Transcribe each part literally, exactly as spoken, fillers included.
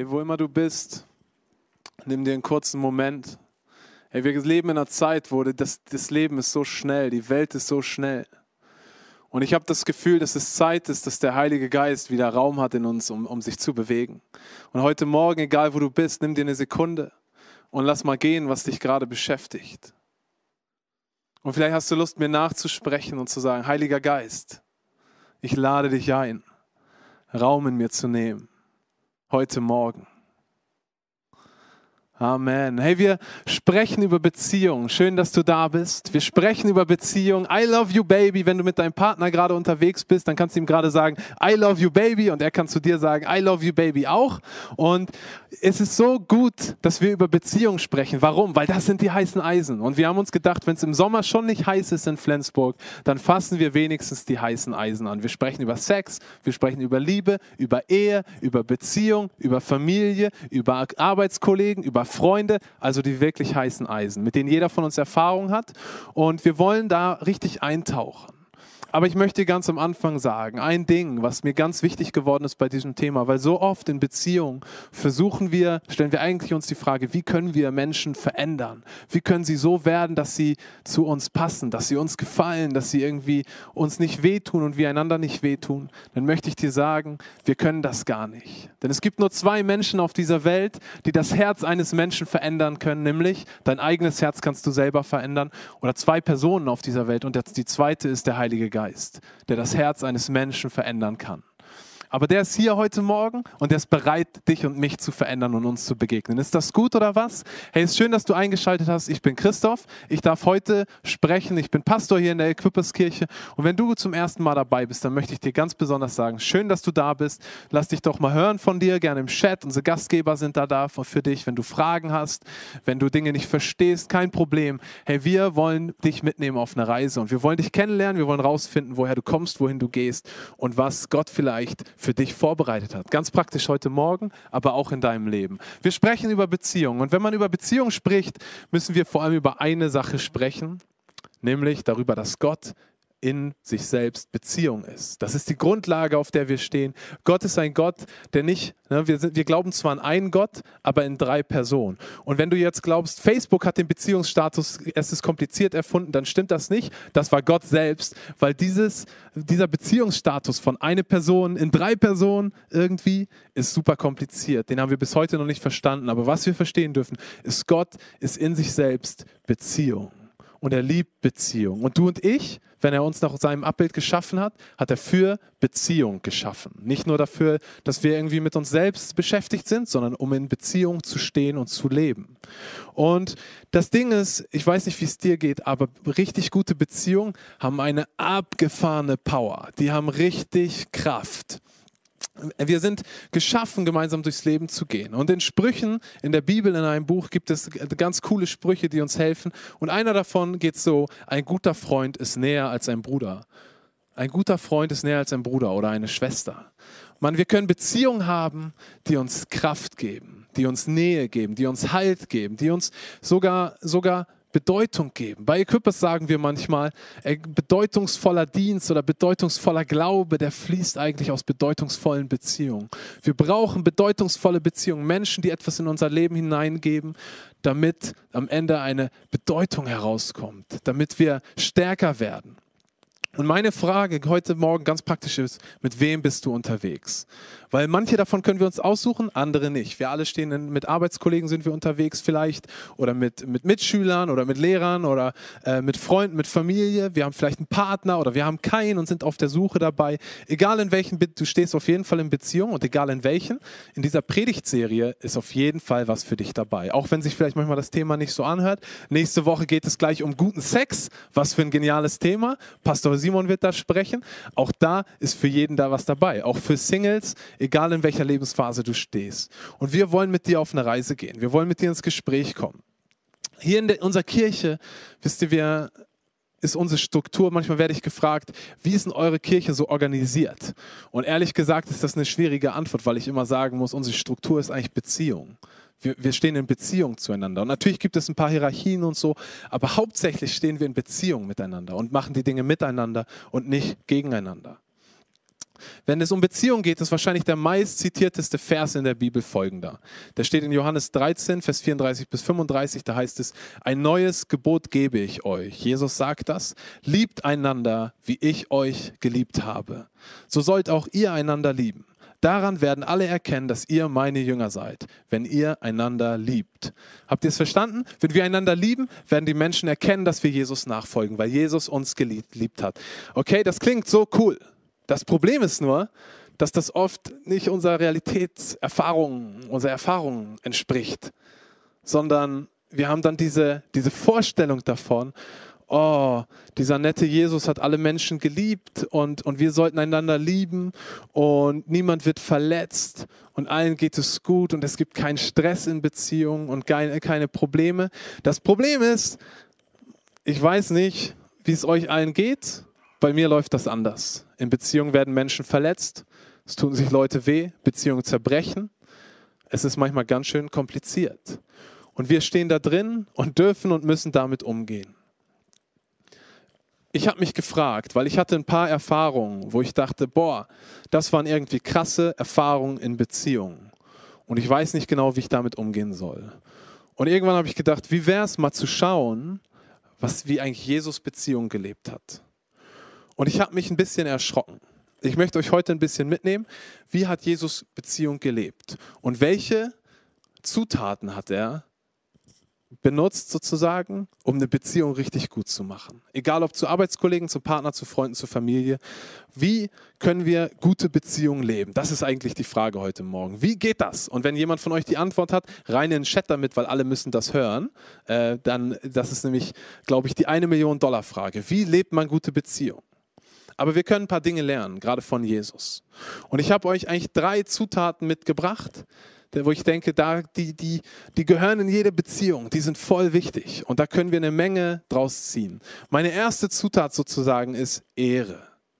Hey, wo immer du bist, nimm dir einen kurzen Moment. Hey, wir leben in einer Zeit, wo das, das Leben ist so schnell, die Welt ist so schnell. Und ich habe das Gefühl, dass es Zeit ist, dass der Heilige Geist wieder Raum hat in uns, um, um sich zu bewegen. Und heute Morgen, egal wo du bist, nimm dir eine Sekunde und lass mal gehen, was dich gerade beschäftigt. Und vielleicht hast du Lust, mir nachzusprechen und zu sagen, Heiliger Geist, ich lade dich ein, Raum in mir zu nehmen. Heute Morgen. Amen. Hey, wir sprechen über Beziehung. Schön, dass du da bist. Wir sprechen über Beziehung. I love you, baby. Wenn du mit deinem Partner gerade unterwegs bist, dann kannst du ihm gerade sagen, I love you, baby. Und er kann zu dir sagen, I love you, baby auch. Und es ist so gut, dass wir über Beziehung sprechen. Warum? Weil das sind die heißen Eisen. Und wir haben uns gedacht, wenn es im Sommer schon nicht heiß ist in Flensburg, dann fassen wir wenigstens die heißen Eisen an. Wir sprechen über Sex, wir sprechen über Liebe, über Ehe, über Beziehung, über Familie, über Arbeitskollegen, über Freunde, also die wirklich heißen Eisen, mit denen jeder von uns Erfahrung hat. Und wir wollen da richtig eintauchen. Aber ich möchte ganz am Anfang sagen, ein Ding, was mir ganz wichtig geworden ist bei diesem Thema, weil so oft in Beziehungen versuchen wir, stellen wir eigentlich uns die Frage, wie können wir Menschen verändern? Wie können sie so werden, dass sie zu uns passen, dass sie uns gefallen, dass sie irgendwie uns nicht wehtun und wir einander nicht wehtun? Dann möchte ich dir sagen, wir können das gar nicht. Denn es gibt nur zwei Menschen auf dieser Welt, die das Herz eines Menschen verändern können, nämlich dein eigenes Herz kannst du selber verändern oder zwei Personen auf dieser Welt und die zweite ist der Heilige Geist. Der das Herz eines Menschen verändern kann. Aber der ist hier heute Morgen und der ist bereit, dich und mich zu verändern und uns zu begegnen. Ist das gut oder was? Hey, ist schön, dass du eingeschaltet hast. Ich bin Christoph. Ich darf heute sprechen. Ich bin Pastor hier in der Equipperskirche. Und wenn du zum ersten Mal dabei bist, dann möchte ich dir ganz besonders sagen, schön, dass du da bist. Lass dich doch mal hören von dir, gerne im Chat. Unsere Gastgeber sind da, da für dich, wenn du Fragen hast, wenn du Dinge nicht verstehst, kein Problem. Hey, wir wollen dich mitnehmen auf eine Reise und wir wollen dich kennenlernen. Wir wollen rausfinden, woher du kommst, wohin du gehst und was Gott vielleicht für dich vorbereitet hat. Ganz praktisch heute Morgen, aber auch in deinem Leben. Wir sprechen über Beziehungen und wenn man über Beziehungen spricht, müssen wir vor allem über eine Sache sprechen, nämlich darüber, dass Gott in sich selbst Beziehung ist. Das ist die Grundlage, auf der wir stehen. Gott ist ein Gott, der nicht, ne, wir, sind, wir glauben zwar an einen Gott, aber in drei Personen. Und wenn du jetzt glaubst, Facebook hat den Beziehungsstatus, es ist kompliziert erfunden, dann stimmt das nicht. Das war Gott selbst, weil dieses, dieser Beziehungsstatus von einer Person in drei Personen irgendwie ist super kompliziert. Den haben wir bis heute noch nicht verstanden. Aber was wir verstehen dürfen, ist, Gott ist in sich selbst Beziehung. Und er liebt Beziehung. Und du und ich, wenn er uns nach seinem Abbild geschaffen hat, hat er für Beziehung geschaffen. Nicht nur dafür, dass wir irgendwie mit uns selbst beschäftigt sind, sondern um in Beziehung zu stehen und zu leben. Und das Ding ist, ich weiß nicht, wie es dir geht, aber richtig gute Beziehungen haben eine abgefahrene Power. Die haben richtig Kraft. Wir sind geschaffen, gemeinsam durchs Leben zu gehen. Und in Sprüchen, in der Bibel, in einem Buch, gibt es ganz coole Sprüche, die uns helfen. Und einer davon geht so, ein guter Freund ist näher als ein Bruder. Ein guter Freund ist näher als ein Bruder oder eine Schwester. Mann, wir können Beziehungen haben, die uns Kraft geben, die uns Nähe geben, die uns Halt geben, die uns sogar, sogar Bedeutung geben. Bei Equippers sagen wir manchmal, äh, bedeutungsvoller Dienst oder bedeutungsvoller Glaube, der fließt eigentlich aus bedeutungsvollen Beziehungen. Wir brauchen bedeutungsvolle Beziehungen, Menschen, die etwas in unser Leben hineingeben, damit am Ende eine Bedeutung herauskommt, damit wir stärker werden. Und meine Frage heute Morgen ganz praktisch ist, mit wem bist du unterwegs? Weil manche davon können wir uns aussuchen, andere nicht. Wir alle stehen in, mit Arbeitskollegen sind wir unterwegs vielleicht oder mit, mit Mitschülern oder mit Lehrern oder äh, mit Freunden, mit Familie. Wir haben vielleicht einen Partner oder wir haben keinen und sind auf der Suche dabei. Egal in welchen, du stehst auf jeden Fall in Beziehung und egal in welchen, in dieser Predigtserie ist auf jeden Fall was für dich dabei. Auch wenn sich vielleicht manchmal das Thema nicht so anhört. Nächste Woche geht es gleich um guten Sex. Was für ein geniales Thema. Pastor Simon wird da sprechen. Auch da ist für jeden da was dabei. Auch für Singles, egal in welcher Lebensphase du stehst. Und wir wollen mit dir auf eine Reise gehen. Wir wollen mit dir ins Gespräch kommen. Hier in der, unserer Kirche, wisst ihr, wir, ist unsere Struktur, manchmal werde ich gefragt, wie ist denn eure Kirche so organisiert? Und ehrlich gesagt ist das eine schwierige Antwort, weil ich immer sagen muss, unsere Struktur ist eigentlich Beziehung. Wir, wir stehen in Beziehung zueinander. Und natürlich gibt es ein paar Hierarchien und so, aber hauptsächlich stehen wir in Beziehung miteinander und machen die Dinge miteinander und nicht gegeneinander. Wenn es um Beziehung geht, ist wahrscheinlich der meist zitierteste Vers in der Bibel folgender. Der steht in Johannes dreizehn, Vers vierunddreißig bis fünfunddreißig, da heißt es, ein neues Gebot gebe ich euch. Jesus sagt das, liebt einander, wie ich euch geliebt habe. So sollt auch ihr einander lieben. Daran werden alle erkennen, dass ihr meine Jünger seid, wenn ihr einander liebt. Habt ihr es verstanden? Wenn wir einander lieben, werden die Menschen erkennen, dass wir Jesus nachfolgen, weil Jesus uns geliebt hat. Okay, das klingt so cool. Das Problem ist nur, dass das oft nicht unserer Realitätserfahrung, unserer Erfahrung entspricht, sondern wir haben dann diese, diese Vorstellung davon, oh, dieser nette Jesus hat alle Menschen geliebt und, und wir sollten einander lieben und niemand wird verletzt und allen geht es gut und es gibt keinen Stress in Beziehungen und keine, keine Probleme. Das Problem ist, ich weiß nicht, wie es euch allen geht, bei mir läuft das anders. In Beziehungen werden Menschen verletzt, es tun sich Leute weh, Beziehungen zerbrechen. Es ist manchmal ganz schön kompliziert. Und wir stehen da drin und dürfen und müssen damit umgehen. Ich habe mich gefragt, weil ich hatte ein paar Erfahrungen, wo ich dachte, boah, das waren irgendwie krasse Erfahrungen in Beziehungen. Und ich weiß nicht genau, wie ich damit umgehen soll. Und irgendwann habe ich gedacht, wie wäre es mal zu schauen, was, wie eigentlich Jesus Beziehungen gelebt hat. Und ich habe mich ein bisschen erschrocken. Ich möchte euch heute ein bisschen mitnehmen, wie hat Jesus Beziehung gelebt und welche Zutaten hat er benutzt sozusagen, um eine Beziehung richtig gut zu machen. Egal ob zu Arbeitskollegen, zu Partner, zu Freunden, zu Familie. Wie können wir gute Beziehungen leben? Das ist eigentlich die Frage heute Morgen. Wie geht das? Und wenn jemand von euch die Antwort hat, rein in den Chat damit, weil alle müssen das hören. Äh, dann, das ist nämlich, glaube ich, die eine Million Dollar Frage. Wie lebt man gute Beziehungen? Aber wir können ein paar Dinge lernen, gerade von Jesus. Und ich habe euch eigentlich drei Zutaten mitgebracht, wo ich denke, da, die, die, die gehören in jede Beziehung, die sind voll wichtig und da können wir eine Menge draus ziehen. Meine erste Zutat sozusagen ist Ehre.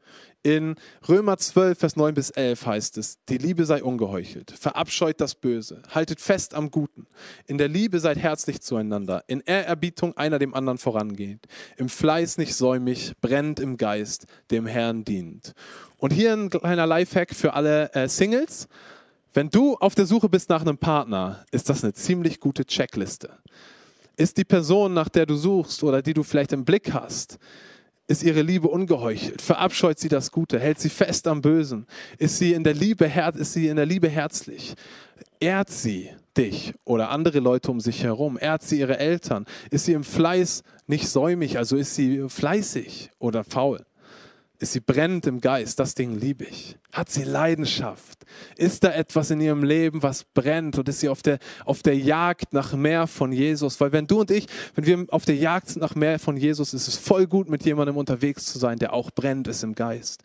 In Römer zwölf, Vers neun bis elf heißt es, die Liebe sei ungeheuchelt, verabscheut das Böse, haltet fest am Guten, in der Liebe seid herzlich zueinander, in Ehrerbietung einer dem anderen vorangeht, im Fleiß nicht säumig, brennt im Geist, dem Herrn dient. Und hier ein kleiner Lifehack für alle äh, Singles. Wenn du auf der Suche bist nach einem Partner, ist das eine ziemlich gute Checkliste. Ist die Person, nach der du suchst oder die du vielleicht im Blick hast, ist ihre Liebe ungeheuchelt? Verabscheut sie das Gute? Hält sie fest am Bösen? Ist sie in der Liebe, ist sie in der Liebe herzlich? Ehrt sie dich oder andere Leute um sich herum? Ehrt sie ihre Eltern? Ist sie im Fleiß nicht säumig, also ist sie fleißig oder faul? Ist sie brennend im Geist? Das Ding liebe ich. Hat sie Leidenschaft? Ist da etwas in ihrem Leben, was brennt? Und ist sie auf der, auf der Jagd nach mehr von Jesus? Weil wenn du und ich, wenn wir auf der Jagd sind nach mehr von Jesus, ist es voll gut, mit jemandem unterwegs zu sein, der auch brennt ist im Geist.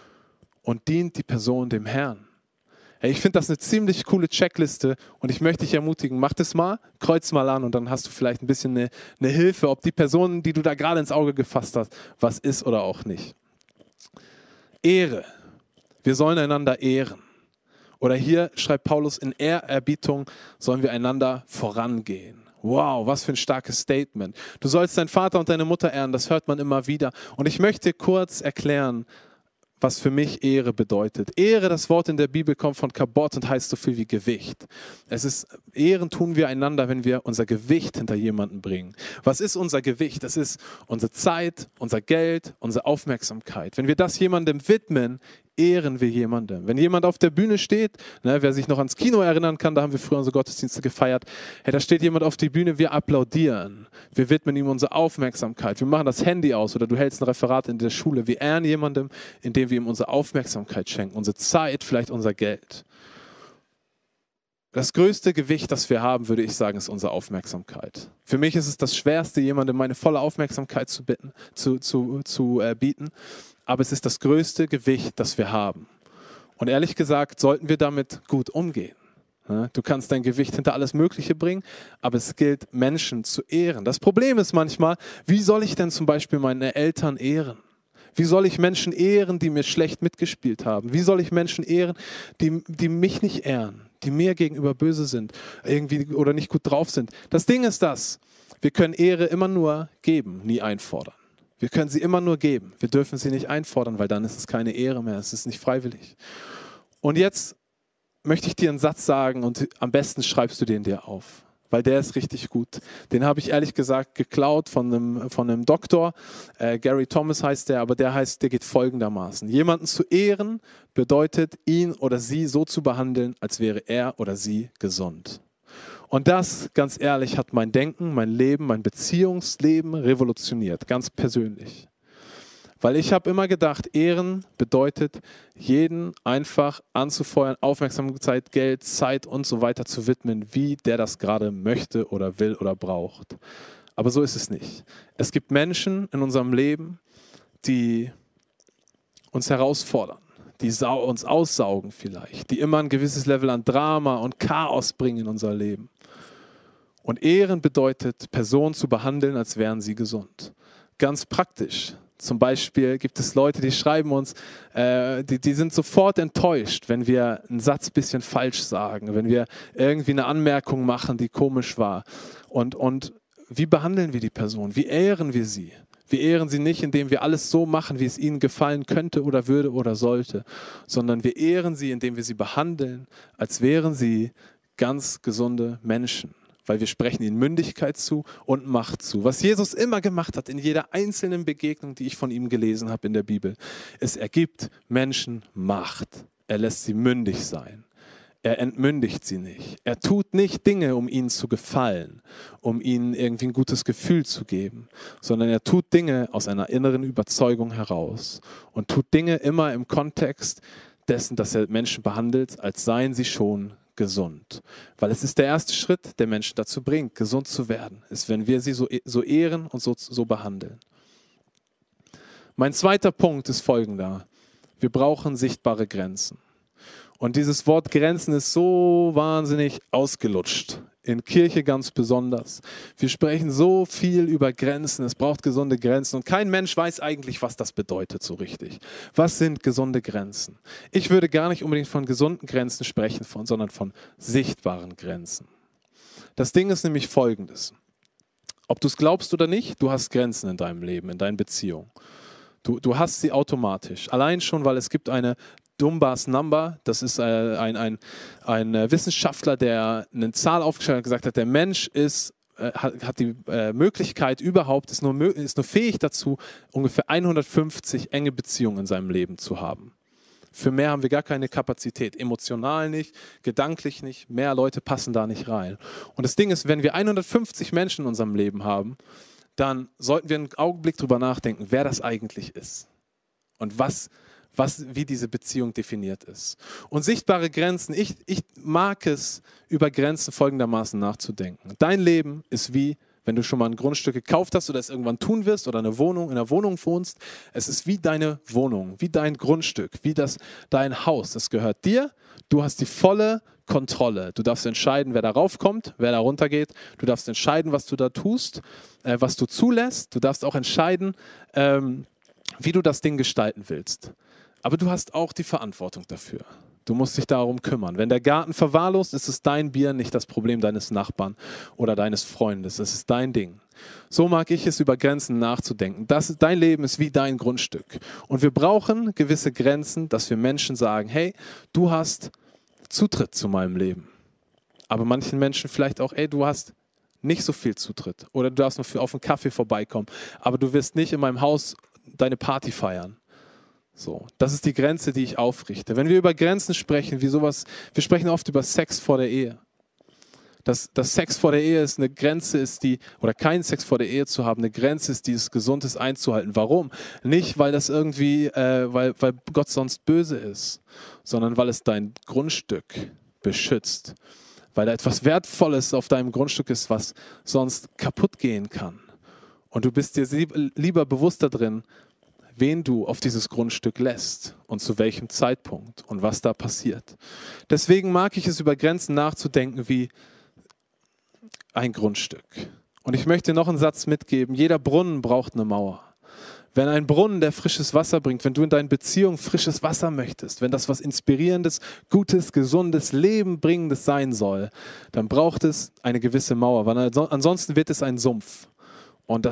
Und dient die Person dem Herrn. Hey, ich finde das eine ziemlich coole Checkliste und ich möchte dich ermutigen, mach das mal, kreuz mal an und dann hast du vielleicht ein bisschen eine, eine Hilfe, ob die Person, die du da gerade ins Auge gefasst hast, was ist oder auch nicht. Ehre. Wir sollen einander ehren. Oder hier schreibt Paulus, in Ehrerbietung sollen wir einander vorangehen. Wow, was für ein starkes Statement. Du sollst deinen Vater und deine Mutter ehren, das hört man immer wieder. Und ich möchte kurz erklären, was für mich Ehre bedeutet. Ehre, das Wort in der Bibel kommt von Kabot und heißt so viel wie Gewicht. Es ist, Ehren tun wir einander, wenn wir unser Gewicht hinter jemanden bringen. Was ist unser Gewicht? Das ist unsere Zeit, unser Geld, unsere Aufmerksamkeit. Wenn wir das jemandem widmen, ehren wir jemandem. Wenn jemand auf der Bühne steht, ne, wer sich noch ans Kino erinnern kann, da haben wir früher unsere Gottesdienste gefeiert, hey, da steht jemand auf die Bühne, wir applaudieren, wir widmen ihm unsere Aufmerksamkeit, wir machen das Handy aus oder du hältst ein Referat in der Schule, wir ehren jemandem, indem wir ihm unsere Aufmerksamkeit schenken, unsere Zeit, vielleicht unser Geld. Das größte Gewicht, das wir haben, würde ich sagen, ist unsere Aufmerksamkeit. Für mich ist es das Schwerste, jemandem meine volle Aufmerksamkeit zu, bitten, zu, zu, zu äh, bieten. Aber es ist das größte Gewicht, das wir haben. Und ehrlich gesagt, sollten wir damit gut umgehen. Du kannst dein Gewicht hinter alles Mögliche bringen, aber es gilt, Menschen zu ehren. Das Problem ist manchmal, wie soll ich denn zum Beispiel meine Eltern ehren? Wie soll ich Menschen ehren, die mir schlecht mitgespielt haben? Wie soll ich Menschen ehren, die, die mich nicht ehren, die mir gegenüber böse sind irgendwie oder nicht gut drauf sind? Das Ding ist das, wir können Ehre immer nur geben, nie einfordern. Wir können sie immer nur geben. Wir dürfen sie nicht einfordern, weil dann ist es keine Ehre mehr. Es ist nicht freiwillig. Und jetzt möchte ich dir einen Satz sagen und am besten schreibst du den dir auf, weil der ist richtig gut. Den habe ich ehrlich gesagt geklaut von einem, von einem Doktor. Äh, Gary Thomas heißt der, aber der heißt, der geht folgendermaßen. Jemanden zu ehren bedeutet, ihn oder sie so zu behandeln, als wäre er oder sie gesund. Und das, ganz ehrlich, hat mein Denken, mein Leben, mein Beziehungsleben revolutioniert, ganz persönlich. Weil ich habe immer gedacht, Ehren bedeutet, jeden einfach anzufeuern, Aufmerksamkeit, Geld, Zeit und so weiter zu widmen, wie der das gerade möchte oder will oder braucht. Aber so ist es nicht. Es gibt Menschen in unserem Leben, die uns herausfordern, die uns aussaugen vielleicht, die immer ein gewisses Level an Drama und Chaos bringen in unser Leben. Und Ehren bedeutet, Personen zu behandeln, als wären sie gesund. Ganz praktisch. Zum Beispiel gibt es Leute, die schreiben uns, äh, die, die sind sofort enttäuscht, wenn wir einen Satz ein bisschen falsch sagen, wenn wir irgendwie eine Anmerkung machen, die komisch war. Und, und wie behandeln wir die Person? Wie ehren wir sie? Wir ehren sie nicht, indem wir alles so machen, wie es ihnen gefallen könnte oder würde oder sollte, sondern wir ehren sie, indem wir sie behandeln, als wären sie ganz gesunde Menschen. Weil wir sprechen ihnen Mündigkeit zu und Macht zu. Was Jesus immer gemacht hat in jeder einzelnen Begegnung, die ich von ihm gelesen habe in der Bibel, ist, er gibt Menschen Macht. Er lässt sie mündig sein. Er entmündigt sie nicht. Er tut nicht Dinge, um ihnen zu gefallen, um ihnen irgendwie ein gutes Gefühl zu geben, sondern er tut Dinge aus einer inneren Überzeugung heraus und tut Dinge immer im Kontext dessen, dass er Menschen behandelt, als seien sie schon gesund. Weil es ist der erste Schritt, der Menschen dazu bringt, gesund zu werden, ist, wenn wir sie so, so ehren und so, so behandeln. Mein zweiter Punkt ist folgender. Wir brauchen sichtbare Grenzen. Und dieses Wort Grenzen ist so wahnsinnig ausgelutscht. In Kirche ganz besonders. Wir sprechen so viel über Grenzen, es braucht gesunde Grenzen und kein Mensch weiß eigentlich, was das bedeutet so richtig. Was sind gesunde Grenzen? Ich würde gar nicht unbedingt von gesunden Grenzen sprechen, von, sondern von sichtbaren Grenzen. Das Ding ist nämlich folgendes. Ob du es glaubst oder nicht, du hast Grenzen in deinem Leben, in deinen Beziehungen. Du, du hast sie automatisch. Allein schon, weil es gibt eine Dunbar's Number, das ist äh, ein, ein, ein Wissenschaftler, der eine Zahl aufgestellt hat und gesagt hat, der Mensch ist, äh, hat, hat die äh, Möglichkeit überhaupt, ist nur, ist nur fähig dazu, ungefähr hundertfünfzig enge Beziehungen in seinem Leben zu haben. Für mehr haben wir gar keine Kapazität, emotional nicht, gedanklich nicht, mehr Leute passen da nicht rein. Und das Ding ist, wenn wir hundertfünfzig Menschen in unserem Leben haben, dann sollten wir einen Augenblick drüber nachdenken, wer das eigentlich ist und was Was, wie diese Beziehung definiert ist. Und sichtbare Grenzen, ich, ich mag es, über Grenzen folgendermaßen nachzudenken. Dein Leben ist wie, wenn du schon mal ein Grundstück gekauft hast oder es irgendwann tun wirst oder eine Wohnung, in einer Wohnung wohnst, es ist wie deine Wohnung, wie dein Grundstück, wie das, dein Haus. Es gehört dir, du hast die volle Kontrolle. Du darfst entscheiden, wer da raufkommt, wer da runtergeht. Du darfst entscheiden, was du da tust, äh, was du zulässt. Du darfst auch entscheiden, ähm, wie du das Ding gestalten willst. Aber du hast auch die Verantwortung dafür. Du musst dich darum kümmern. Wenn der Garten verwahrlost, ist es dein Bier, nicht das Problem deines Nachbarn oder deines Freundes. Es ist dein Ding. So mag ich es, über Grenzen nachzudenken. Das, dein Leben ist wie dein Grundstück. Und wir brauchen gewisse Grenzen, dass wir Menschen sagen, hey, du hast Zutritt zu meinem Leben. Aber manchen Menschen vielleicht auch, ey, du hast nicht so viel Zutritt. Oder du darfst nur auf einen Kaffee vorbeikommen. Aber du wirst nicht in meinem Haus deine Party feiern. So, das ist die Grenze, die ich aufrichte. Wenn wir über Grenzen sprechen, wie sowas, wir sprechen oft über Sex vor der Ehe. Dass, dass Sex vor der Ehe ist eine Grenze ist, die, oder keinen Sex vor der Ehe zu haben, eine Grenze ist, die es gesund ist einzuhalten. Warum? Nicht, weil das irgendwie, äh, weil, weil Gott sonst böse ist, sondern weil es dein Grundstück beschützt. Weil da etwas Wertvolles auf deinem Grundstück ist, was sonst kaputt gehen kann. Und du bist dir lieber bewusst darin, wen du auf dieses Grundstück lässt und zu welchem Zeitpunkt und was da passiert. Deswegen mag ich es, über Grenzen nachzudenken wie ein Grundstück. Und ich möchte noch einen Satz mitgeben. Jeder Brunnen braucht eine Mauer. Wenn ein Brunnen, der frisches Wasser bringt, wenn du in deinen Beziehungen frisches Wasser möchtest, wenn das was Inspirierendes, Gutes, Gesundes, Lebenbringendes sein soll, dann braucht es eine gewisse Mauer, weil ansonsten wird es ein Sumpf. Und das ist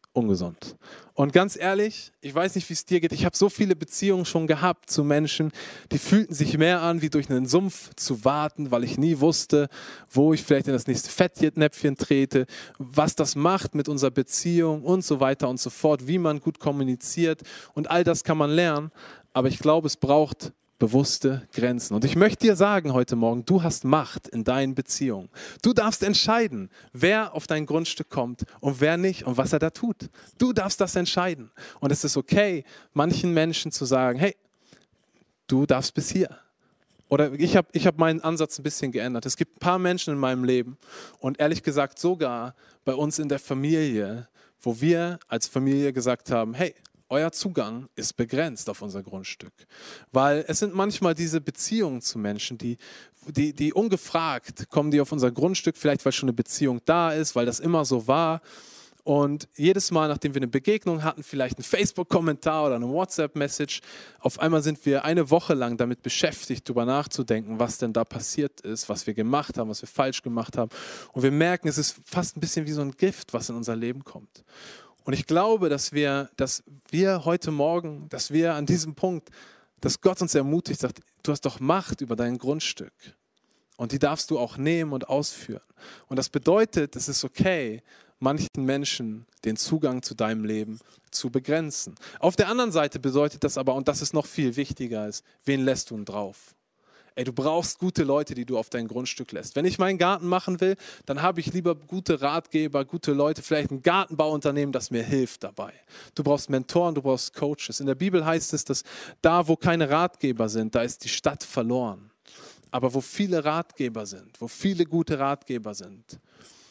ungesund. Und ganz ehrlich, ich weiß nicht, wie es dir geht, ich habe so viele Beziehungen schon gehabt zu Menschen, die fühlten sich mehr an, wie durch einen Sumpf zu warten, weil ich nie wusste, wo ich vielleicht in das nächste Fettnäpfchen trete, was das macht mit unserer Beziehung und so weiter und so fort, wie man gut kommuniziert und all das kann man lernen, aber ich glaube, es braucht bewusste Grenzen. Und ich möchte dir sagen heute Morgen, du hast Macht in deinen Beziehungen. Du darfst entscheiden, wer auf dein Grundstück kommt und wer nicht und was er da tut. Du darfst das entscheiden. Und es ist okay, manchen Menschen zu sagen, hey, du darfst bis hier. Oder ich habe ich hab meinen Ansatz ein bisschen geändert. Es gibt ein paar Menschen in meinem Leben und ehrlich gesagt sogar bei uns in der Familie, wo wir als Familie gesagt haben, hey, euer Zugang ist begrenzt auf unser Grundstück. Weil es sind manchmal diese Beziehungen zu Menschen, die, die, die ungefragt kommen, die auf unser Grundstück, vielleicht weil schon eine Beziehung da ist, weil das immer so war. Und jedes Mal, nachdem wir eine Begegnung hatten, vielleicht einen Facebook-Kommentar oder eine WhatsApp-Message, auf einmal sind wir eine Woche lang damit beschäftigt, darüber nachzudenken, was denn da passiert ist, was wir gemacht haben, was wir falsch gemacht haben. Und wir merken, es ist fast ein bisschen wie so ein Gift, was in unser Leben kommt. Und ich glaube, dass wir, dass wir heute Morgen, dass wir an diesem Punkt, dass Gott uns ermutigt, sagt, du hast doch Macht über dein Grundstück und die darfst du auch nehmen und ausführen. Und das bedeutet, es ist okay, manchen Menschen den Zugang zu deinem Leben zu begrenzen. Auf der anderen Seite bedeutet das aber, und das ist noch viel wichtiger, ist, wen lässt du denn drauf? Ey, du brauchst gute Leute, die du auf dein Grundstück lässt. Wenn ich meinen Garten machen will, dann habe ich lieber gute Ratgeber, gute Leute, vielleicht ein Gartenbauunternehmen, das mir hilft dabei. Du brauchst Mentoren, du brauchst Coaches. In der Bibel heißt es, dass da, wo keine Ratgeber sind, da ist die Stadt verloren. Aber wo viele Ratgeber sind, wo viele gute Ratgeber sind,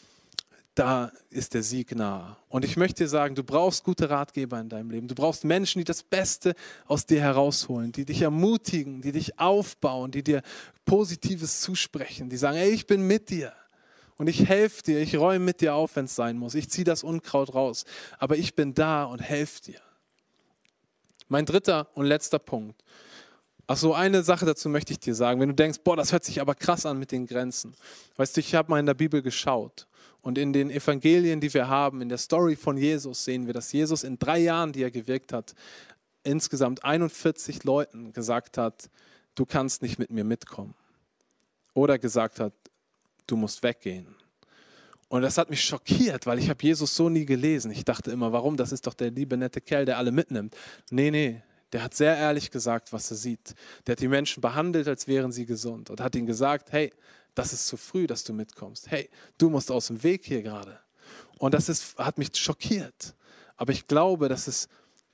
da ist der Sieg nahe. Und ich möchte dir sagen, du brauchst gute Ratgeber in deinem Leben. Du brauchst Menschen, die das Beste aus dir herausholen, die dich ermutigen, die dich aufbauen, die dir Positives zusprechen, die sagen, ey, ich bin mit dir und ich helfe dir, ich räume mit dir auf, wenn es sein muss. Ich ziehe das Unkraut raus, aber ich bin da und helfe dir. Mein dritter und letzter Punkt. Ach so, eine Sache dazu möchte ich dir sagen. Wenn du denkst, boah, das hört sich aber krass an mit den Grenzen. Weißt du, ich habe mal in der Bibel geschaut. Und in den Evangelien, die wir haben, in der Story von Jesus, sehen wir, dass Jesus in drei Jahren, die er gewirkt hat, insgesamt einundvierzig Leuten gesagt hat, du kannst nicht mit mir mitkommen. Oder gesagt hat, du musst weggehen. Und das hat mich schockiert, weil ich habe Jesus so nie gelesen. Ich dachte immer, warum? Das ist doch der liebe, nette Kerl, der alle mitnimmt. Nee, nee, der hat sehr ehrlich gesagt, was er sieht. Der hat die Menschen behandelt, als wären sie gesund. Und hat ihnen gesagt, hey, das ist zu früh, dass du mitkommst. Hey, du musst aus dem Weg hier gerade. Und das ist, hat mich schockiert. Aber ich glaube, dass es,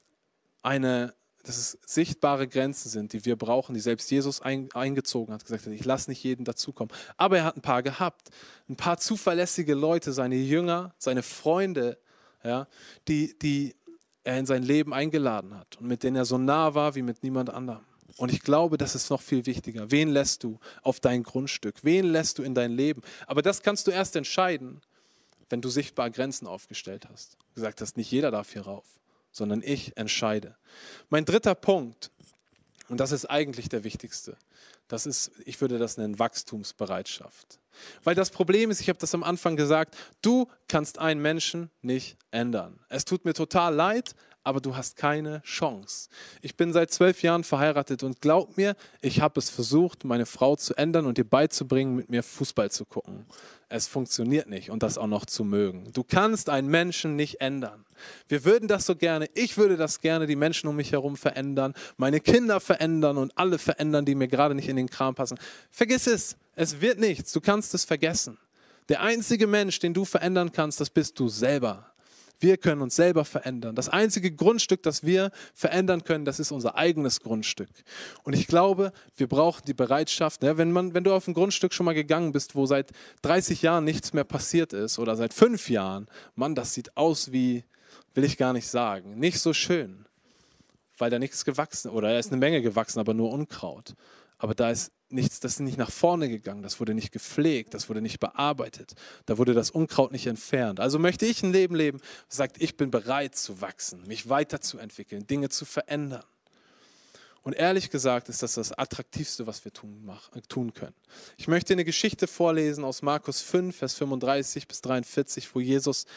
eine, dass es sichtbare Grenzen sind, die wir brauchen, die selbst Jesus ein, eingezogen hat, gesagt hat, ich lasse nicht jeden dazukommen. Aber er hat ein paar gehabt. Ein paar zuverlässige Leute, seine Jünger, seine Freunde, ja, die, die er in sein Leben eingeladen hat und mit denen er so nah war wie mit niemand anderem. Und ich glaube, das ist noch viel wichtiger. Wen lässt du auf dein Grundstück? Wen lässt du in dein Leben? Aber das kannst du erst entscheiden, wenn du sichtbar Grenzen aufgestellt hast. Du gesagt hast, nicht jeder darf hier rauf, sondern ich entscheide. Mein dritter Punkt, und das ist eigentlich der wichtigste, das ist, ich würde das nennen, Wachstumsbereitschaft. Weil das Problem ist, ich habe das am Anfang gesagt, du kannst einen Menschen nicht ändern. Es tut mir total leid, aber du hast keine Chance. Ich bin seit zwölf Jahren verheiratet und glaub mir, ich habe es versucht, meine Frau zu ändern und ihr beizubringen, mit mir Fußball zu gucken. Es funktioniert nicht und das auch noch zu mögen. Du kannst einen Menschen nicht ändern. Wir würden das so gerne, ich würde das gerne, die Menschen um mich herum verändern, meine Kinder verändern und alle verändern, die mir gerade nicht in den Kram passen. Vergiss es, es wird nichts, du kannst es vergessen. Der einzige Mensch, den du verändern kannst, das bist du selber. Wir können uns selber verändern. Das einzige Grundstück, das wir verändern können, das ist unser eigenes Grundstück. Und ich glaube, wir brauchen die Bereitschaft, ne, wenn, man, wenn du auf ein Grundstück schon mal gegangen bist, wo seit dreißig Jahren nichts mehr passiert ist oder seit fünf Jahren, Mann, das sieht aus wie, will ich gar nicht sagen, nicht so schön, weil da nichts gewachsen oder da ist eine Menge gewachsen, aber nur Unkraut. Aber da ist nichts, das ist nicht nach vorne gegangen, das wurde nicht gepflegt, das wurde nicht bearbeitet, da wurde das Unkraut nicht entfernt. Also möchte ich ein Leben leben, das sagt, ich bin bereit zu wachsen, mich weiterzuentwickeln, Dinge zu verändern. Und ehrlich gesagt ist das das Attraktivste, was wir tun, mach, tun können. Ich möchte eine Geschichte vorlesen aus Markus fünf, Vers fünfunddreißig bis dreiundvierzig, wo Jesus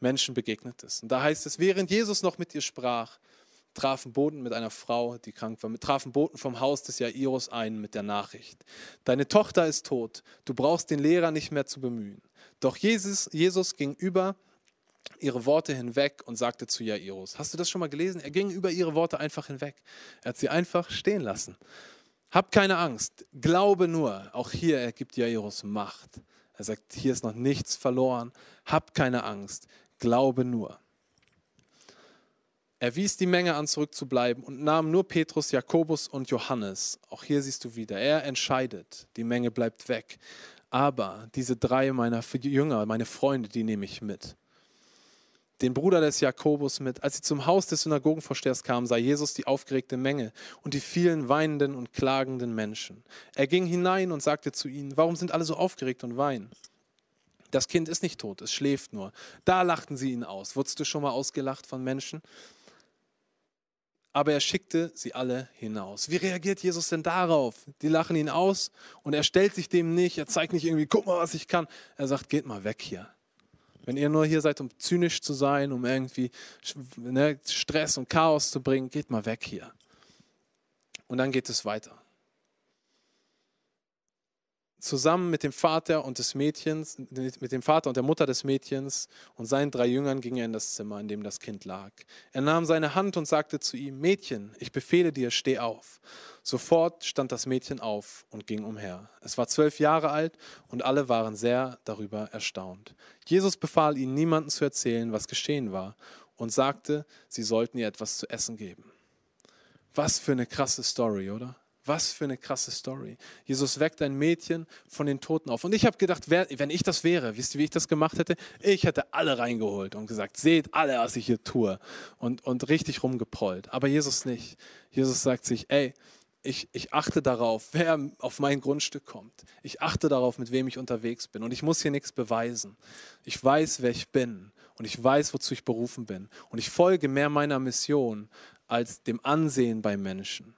Menschen begegnet ist. Und da heißt es, während Jesus noch mit ihr sprach, trafen Boten mit einer Frau, die krank war, trafen Boten vom Haus des Jairus ein mit der Nachricht: Deine Tochter ist tot, du brauchst den Lehrer nicht mehr zu bemühen. Doch Jesus, Jesus ging über ihre Worte hinweg und sagte zu Jairus: Hast du das schon mal gelesen? Er ging über ihre Worte einfach hinweg. Er hat sie einfach stehen lassen. Hab keine Angst, glaube nur. Auch hier ergibt Jairus Macht. Er sagt, hier ist noch nichts verloren. Hab keine Angst, glaube nur. Er wies die Menge an, zurückzubleiben und nahm nur Petrus, Jakobus und Johannes. Auch hier siehst du wieder, er entscheidet, die Menge bleibt weg. Aber diese drei meiner Jünger, meine Freunde, die nehme ich mit. Den Bruder des Jakobus mit. Als sie zum Haus des Synagogenvorstehers kamen, sah Jesus die aufgeregte Menge und die vielen weinenden und klagenden Menschen. Er ging hinein und sagte zu ihnen: Warum sind alle so aufgeregt und weinen? Das Kind ist nicht tot, es schläft nur. Da lachten sie ihn aus. Wurdest du schon mal ausgelacht von Menschen? Aber er schickte sie alle hinaus. Wie reagiert Jesus denn darauf? Die lachen ihn aus und er stellt sich dem nicht. Er zeigt nicht irgendwie, guck mal, was ich kann. Er sagt, geht mal weg hier. Wenn ihr nur hier seid, um zynisch zu sein, um irgendwie ne, Stress und Chaos zu bringen, geht mal weg hier. Und dann geht es weiter. Zusammen mit dem Vater und des Mädchens, mit dem Vater und der Mutter des Mädchens und seinen drei Jüngern ging er in das Zimmer, in dem das Kind lag. Er nahm seine Hand und sagte zu ihm: Mädchen, ich befehle dir, steh auf. Sofort stand das Mädchen auf und ging umher. Es war zwölf Jahre alt und alle waren sehr darüber erstaunt. Jesus befahl ihnen, niemandem zu erzählen, was geschehen war, und sagte, sie sollten ihr etwas zu essen geben. Was für eine krasse Story, oder? Was für eine krasse Story. Jesus weckt ein Mädchen von den Toten auf. Und ich habe gedacht, wer, wenn ich das wäre, wisst ihr, wie ich das gemacht hätte? Ich hätte alle reingeholt und gesagt, seht alle, was ich hier tue. Und, und richtig rumgeprollt. Aber Jesus nicht. Jesus sagt sich, ey, ich, ich achte darauf, wer auf mein Grundstück kommt. Ich achte darauf, mit wem ich unterwegs bin. Und ich muss hier nichts beweisen. Ich weiß, wer ich bin. Und ich weiß, wozu ich berufen bin. Und ich folge mehr meiner Mission als dem Ansehen bei Menschen.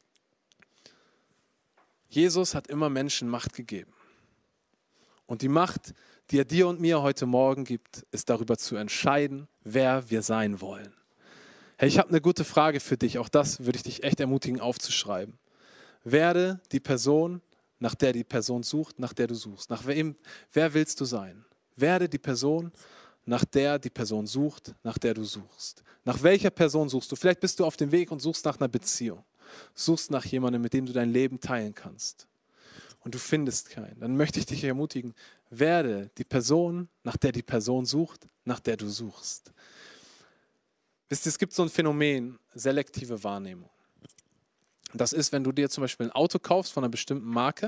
Jesus hat immer Menschen Macht gegeben. Und die Macht, die er dir und mir heute Morgen gibt, ist darüber zu entscheiden, wer wir sein wollen. Hey, ich habe eine gute Frage für dich. Auch das würde ich dich echt ermutigen aufzuschreiben. Werde die Person, nach der die Person sucht, nach der du suchst. Nach wem, wer willst du sein? Werde die Person, nach der die Person sucht, nach der du suchst. Nach welcher Person suchst du? Vielleicht bist du auf dem Weg und suchst nach einer Beziehung. Suchst nach jemandem, mit dem du dein Leben teilen kannst. Und du findest keinen. Dann möchte ich dich ermutigen, werde die Person, nach der die Person sucht, nach der du suchst. Wisst ihr, es gibt so ein Phänomen, selektive Wahrnehmung. Das ist, wenn du dir zum Beispiel ein Auto kaufst von einer bestimmten Marke,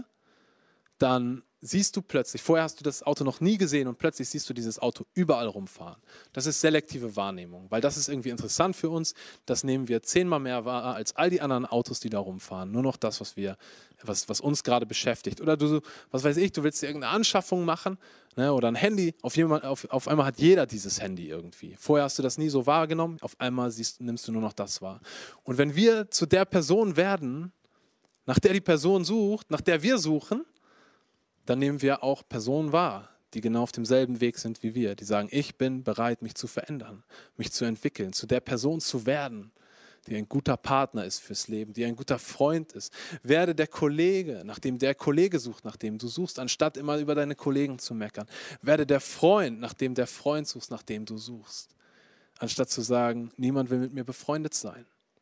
dann siehst du plötzlich, vorher hast du das Auto noch nie gesehen und plötzlich siehst du dieses Auto überall rumfahren. Das ist selektive Wahrnehmung, weil das ist irgendwie interessant für uns. Das nehmen wir zehnmal mehr wahr als all die anderen Autos, die da rumfahren. Nur noch das, was, wir, was, was uns gerade beschäftigt. Oder du, was weiß ich, du willst dir irgendeine Anschaffung machen, ne, oder ein Handy. Auf, jemand, auf, auf einmal hat jeder dieses Handy irgendwie. Vorher hast du das nie so wahrgenommen, auf einmal siehst, nimmst du nur noch das wahr. Und wenn wir zu der Person werden, nach der die Person sucht, nach der wir suchen, dann nehmen wir auch Personen wahr, die genau auf demselben Weg sind wie wir. Die sagen, ich bin bereit, mich zu verändern, mich zu entwickeln, zu der Person zu werden, die ein guter Partner ist fürs Leben, die ein guter Freund ist. Werde der Kollege, nachdem der Kollege sucht, nach dem du suchst, anstatt immer über deine Kollegen zu meckern. Werde der Freund, nachdem der Freund suchst, nach dem du suchst. Anstatt zu sagen, niemand will mit mir befreundet sein.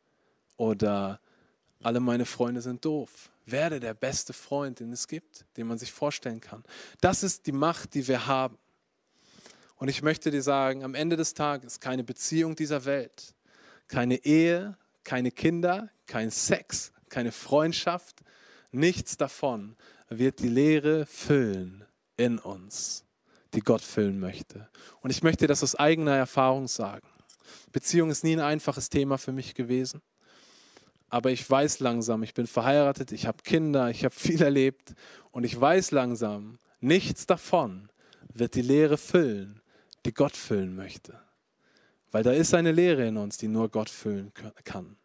Oder alle meine Freunde sind doof. Werde der beste Freund, den es gibt, den man sich vorstellen kann. Das ist die Macht, die wir haben. Und ich möchte dir sagen, am Ende des Tages keine Beziehung dieser Welt, keine Ehe, keine Kinder, kein Sex, keine Freundschaft, nichts davon wird die Leere füllen in uns, die Gott füllen möchte. Und ich möchte das aus eigener Erfahrung sagen. Beziehung ist nie ein einfaches Thema für mich gewesen. Aber ich weiß langsam, ich bin verheiratet, ich habe Kinder, ich habe viel erlebt und ich weiß langsam, nichts davon wird die Leere füllen, die Gott füllen möchte. Weil da ist eine Leere in uns, die nur Gott füllen kann.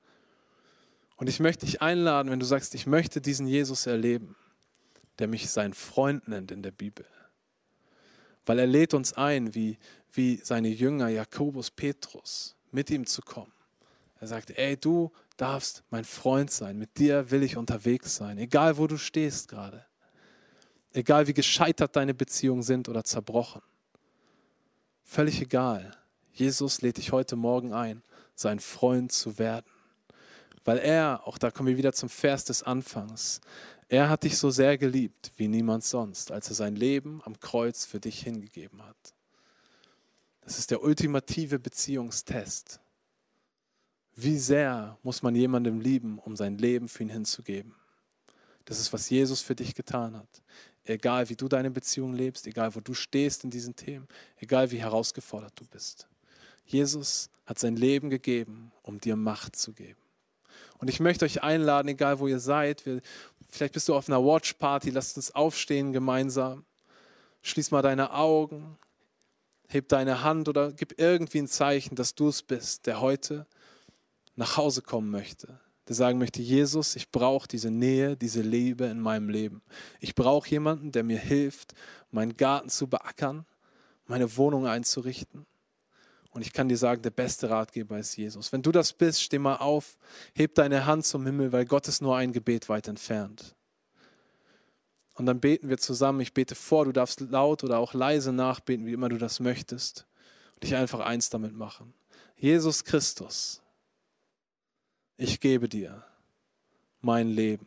Und ich möchte dich einladen, wenn du sagst, ich möchte diesen Jesus erleben, der mich seinen Freund nennt in der Bibel. Weil er lädt uns ein, wie, wie seine Jünger Jakobus, Petrus, mit ihm zu kommen. Er sagt, ey, du darfst mein Freund sein, mit dir will ich unterwegs sein, egal wo du stehst gerade. Egal wie gescheitert deine Beziehungen sind oder zerbrochen. Völlig egal. Jesus lädt dich heute Morgen ein, sein Freund zu werden. Weil er, auch da kommen wir wieder zum Vers des Anfangs, er hat dich so sehr geliebt wie niemand sonst, als er sein Leben am Kreuz für dich hingegeben hat. Das ist der ultimative Beziehungstest. Wie sehr muss man jemandem lieben, um sein Leben für ihn hinzugeben? Das ist, was Jesus für dich getan hat. Egal wie du deine Beziehung lebst, egal wo du stehst in diesen Themen, egal wie herausgefordert du bist. Jesus hat sein Leben gegeben, um dir Macht zu geben. Und ich möchte euch einladen, egal wo ihr seid, wir, vielleicht bist du auf einer Watchparty, lasst uns aufstehen gemeinsam. Schließ mal deine Augen, heb deine Hand oder gib irgendwie ein Zeichen, dass du es bist, der heute nach Hause kommen möchte. Der sagen möchte, Jesus, ich brauche diese Nähe, diese Liebe in meinem Leben. Ich brauche jemanden, der mir hilft, meinen Garten zu beackern, meine Wohnung einzurichten. Und ich kann dir sagen, der beste Ratgeber ist Jesus. Wenn du das bist, steh mal auf, heb deine Hand zum Himmel, weil Gott ist nur ein Gebet weit entfernt. Und dann beten wir zusammen. Ich bete vor, du darfst laut oder auch leise nachbeten, wie immer du das möchtest. Und dich einfach eins damit machen. Jesus Christus, ich gebe dir mein Leben.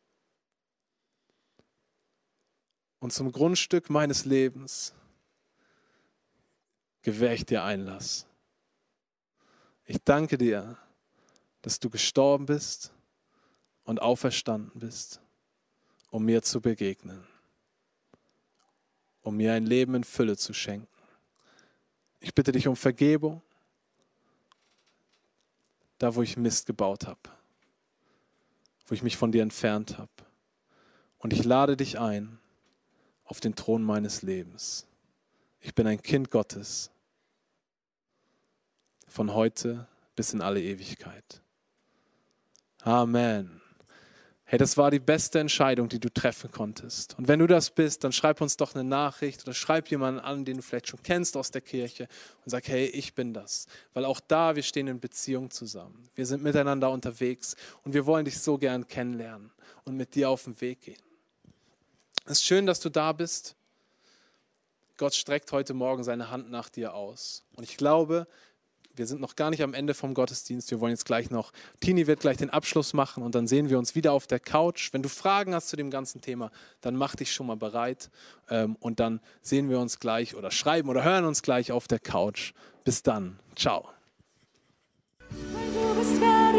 Und zum Grundstück meines Lebens gewähre ich dir Einlass. Ich danke dir, dass du gestorben bist und auferstanden bist, um mir zu begegnen, um mir ein Leben in Fülle zu schenken. Ich bitte dich um Vergebung, da wo ich Mist gebaut habe, wo ich mich von dir entfernt habe. Und ich lade dich ein auf den Thron meines Lebens. Ich bin ein Kind Gottes, von heute bis in alle Ewigkeit. Amen. Hey, das war die beste Entscheidung, die du treffen konntest. Und wenn du das bist, dann schreib uns doch eine Nachricht oder schreib jemanden an, den du vielleicht schon kennst aus der Kirche und sag, hey, ich bin das. Weil auch da, wir stehen in Beziehung zusammen. Wir sind miteinander unterwegs und wir wollen dich so gern kennenlernen und mit dir auf den Weg gehen. Es ist schön, dass du da bist. Gott streckt heute Morgen seine Hand nach dir aus. Und ich glaube, wir sind noch gar nicht am Ende vom Gottesdienst. Wir wollen jetzt gleich noch, Tini wird gleich den Abschluss machen und dann sehen wir uns wieder auf der Couch. Wenn du Fragen hast zu dem ganzen Thema, dann mach dich schon mal bereit und dann sehen wir uns gleich oder schreiben oder hören uns gleich auf der Couch. Bis dann. Ciao. Du bist